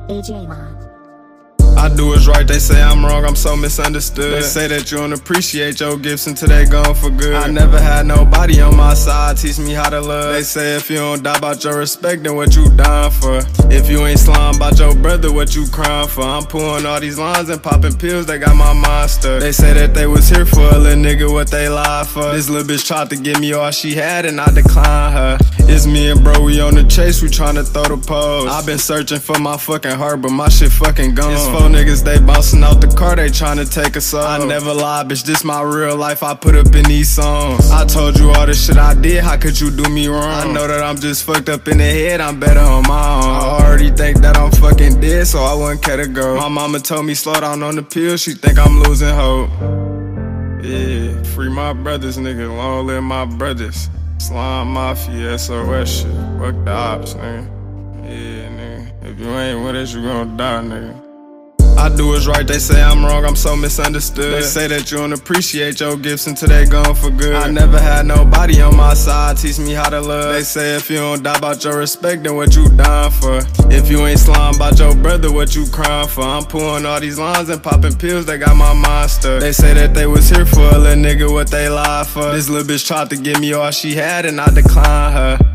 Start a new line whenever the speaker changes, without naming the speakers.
AJ Mod.
I do what's right, they say I'm wrong, I'm so misunderstood. They say that you don't appreciate your gifts until they gone for good. I never had nobody on my side teach me how to love. They say if you don't die about your respect, then what you dying for? If you ain't slime about your brother, what you crying for? I'm pulling all these lines and popping pills, they got my mind stuck. They say that they was here for a little nigga, what they lied for? This little bitch tried to give me all she had and I declined her. It's me and bro, we on the chase, we tryna throw the pose. I been searching for my fucking heart, but my shit fucking gone. It's four niggas, they bouncing out the car, they tryna take us off. I never lie, bitch, this my real life, I put up in these songs. I told you all the shit I did, how could you do me wrong? I know that I'm just fucked up in the head, I'm better on my own. I already think that I'm fucking dead, so I wouldn't care to go. My mama told me slow down on the pill, she think I'm losing hope. Yeah, free my brothers, nigga, long live my brothers. Slime Mafia, SOS shit, fuck the ops, nigga. Yeah, nigga, if you ain't with us, you gon' die, nigga. I do what's right, they say I'm wrong, I'm so misunderstood. They say that you don't appreciate your gifts until they gone for good. I never had nobody on my side teach me how to love. They say if you don't die about your respect, then what you dying for? If you ain't slime about your brother, what you crying for? I'm pulling all these lines and popping pills, they got my mind stuck. They say that they was here for a little nigga, what they lied for? This little bitch tried to give me all she had and I declined her.